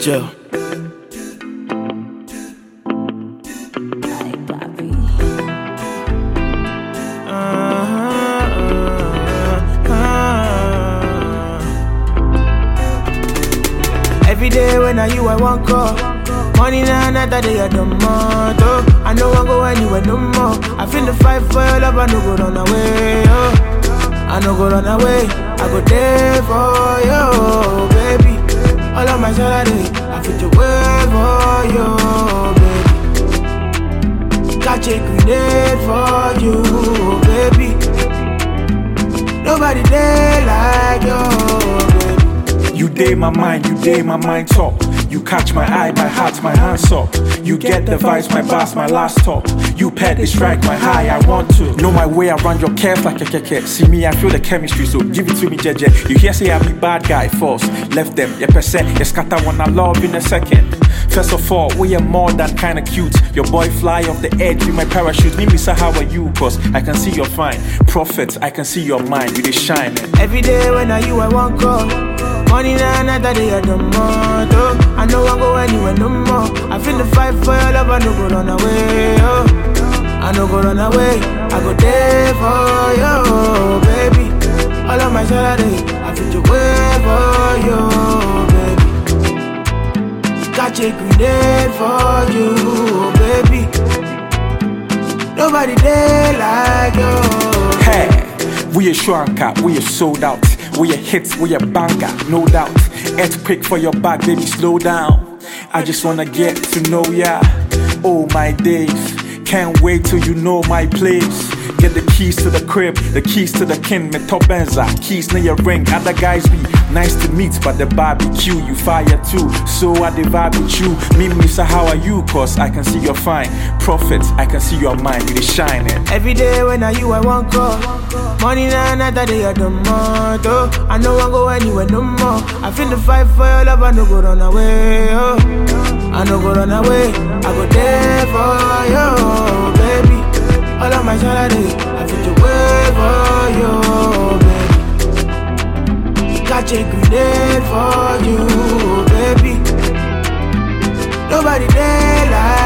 Joe. Every day when I you I want call. Money na another day I don't want. Oh, I know I go anywhere no more. I feel the fight for your love, I no go run away. Oh, I no go run away. I go there for you, baby. All of my salary, I feel to wait for you, baby. Catch a grenade for you, baby. Nobody there like you, baby. You day my mind, you day my mind top. You catch my eye, my heart, my hands up. You get the vibes, my bass, my last top. You pet the strike, my high, I want to know my way around your curve like a keke. See me, I feel the chemistry, so give it to me, JJ. You hear say I be bad guy first. Left them, yeah percent, yeah scatter when I love in a second. First of all, we are more than kinda cute. Your boy fly off the edge with my parachute. Me, Misa, how are you? Cause I can see you're fine. Prophet, I can see your mind, you dey shine. Every day when I you, I want call. Money na another day I don't want. Oh, I know I go anywhere no more. I feel the fight for your love, I no go run away. Oh, I no go run away. I go there for you, baby. All of my salary, I feel to wait for you, baby. Catch a grenade for you, baby. Nobody there like you. Hey, we a shwanka, we a sold out. We a hits, we a banger, no doubt. Earthquake for your back, baby, slow down. I just wanna get to know ya. Oh my days, can't wait till you know my place. Get the keys to the crib, the keys to the kin, me top benza, keys near your ring. Other guys be nice to meet, but the barbecue, you fire too. So I the vibe with you. Me, Misa, how are you? Cause I can see you're fine. Prophet, I can see your mind, you shining. Every day when I you, I want call. Money na another day I don't want. Oh, I know I go anywhere no more. I feel the fight for your love, I no go run away. Oh, I no go run away. I go there for you, baby. All of my salary, I feel to wait for you, baby. Catch a grenade for you, baby. Nobody there like